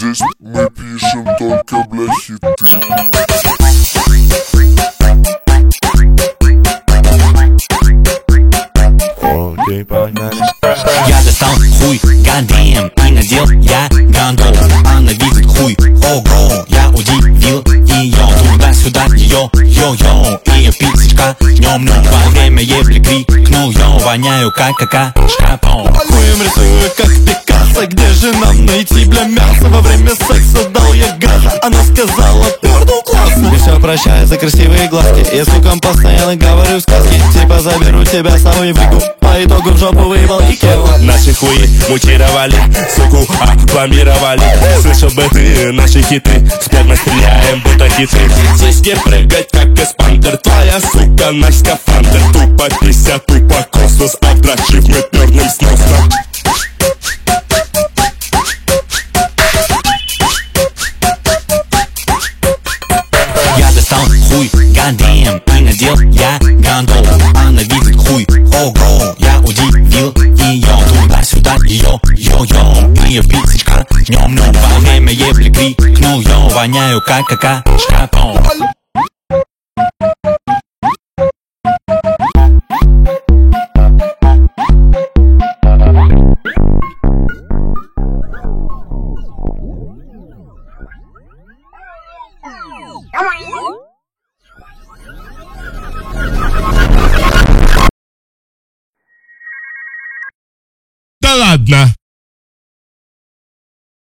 Здесь мы пишем только, бля, хиты. Окей, погнали. Я достал хуй, гадем, и надел я гандол. Она видит хуй, ого, я удивил ее. Туда-сюда ее, йо-йо, ее писечка, нем-нем. Во время ебли крикнул, йо, воняю как какашка. Хуем рисую, как Пикассо. Где же нам найти, бля, мясо? Во время секса дал я газа. Она сказала, пернул классно. И все прощаю за красивые глазки. Я сукам постоянно говорю сказки. Типа заберу тебя с собой в ригу. По итогу в жопу выебал Икеу. Наши хуи мутировали, суку оккламировали. Слышал бы ты наши хиты, сплотно стреляем, будто хиты. Здесь не прыгать, как эспандер. Твоя сука на скафандр. Тупо пися, тупо космос. Обдрачив мы перным сносно. Я достал хуй, гадем, и надел я гандол. Она видит хуй, ого, я удивил ее. Туда-сюда ее, йо-йо, ее писечка, нем-нем. Во время ебли крикнул, йо, воняю как какашка. Да ладно.